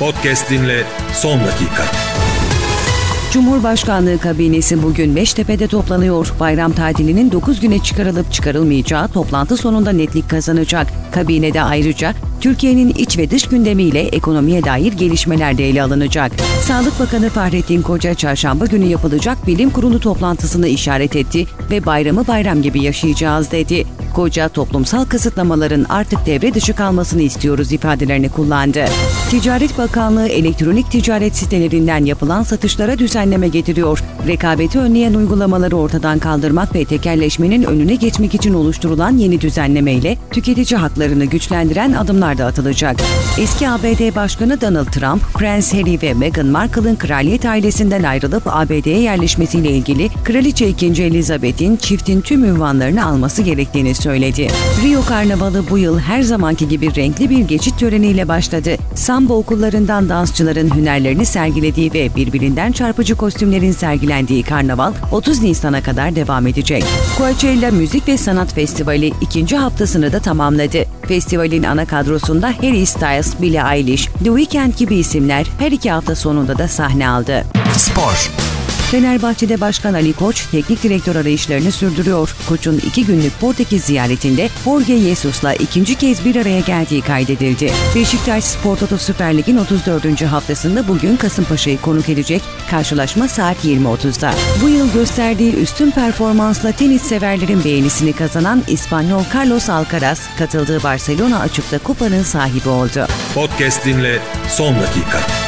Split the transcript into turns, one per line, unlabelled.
Podcast dinle son dakika.
Cumhurbaşkanlığı kabinesi bugün Beştepe'de toplanıyor. Bayram tatilinin 9 güne çıkarılıp çıkarılmayacağı toplantı sonunda netlik kazanacak. Kabinede ayrıca Türkiye'nin iç ve dış gündemiyle ekonomiye dair gelişmeler de ele alınacak. Sağlık Bakanı Fahrettin Koca, çarşamba günü yapılacak bilim kurulu toplantısını işaret etti ve bayramı bayram gibi yaşayacağız dedi. Koca, toplumsal kısıtlamaların artık devre dışı kalmasını istiyoruz ifadelerini kullandı. Ticaret Bakanlığı elektronik ticaret sitelerinden yapılan satışlara düzenleme getiriyor. Rekabeti önleyen uygulamaları ortadan kaldırmak ve tekelleşmenin önüne geçmek için oluşturulan yeni düzenlemeyle tüketici haklarını güçlendiren adımlar da atılacak. Eski ABD Başkanı Donald Trump, Prens Harry ve Meghan Markle'ın kraliyet ailesinden ayrılıp ABD'ye yerleşmesiyle ilgili Kraliçe 2. Elizabeth'in çiftin tüm ünvanlarını alması gerektiğini söyledi. Rio Karnavalı bu yıl her zamanki gibi renkli bir geçit töreniyle başladı. Samba okullarından dansçıların hünerlerini sergilediği ve birbirinden çarpıcı kostümlerin sergilendiği karnaval 30 Nisan'a kadar devam edecek. Coachella Müzik ve Sanat Festivali 2. haftasını da tamamladı. Festivalin ana kadrosunda Harry Styles, Billie Eilish, The Weeknd gibi isimler her 2 hafta sonunda da sahne aldı.
Spor.
Fenerbahçe'de Başkan Ali Koç, teknik direktör arayışlarını sürdürüyor. Koç'un 2 günlük Portekiz ziyaretinde Jorge Jesus'la ikinci kez bir araya geldiği kaydedildi. Beşiktaş Spor Toto Süper Lig'in 34. haftasında bugün Kasımpaşa'yı konuk edecek. Karşılaşma saat 20.30'da. Bu yıl gösterdiği üstün performansla tenis severlerin beğenisini kazanan İspanyol Carlos Alcaraz, katıldığı Barcelona Açık'ta kupanın sahibi oldu.
Podcast dinle son dakika.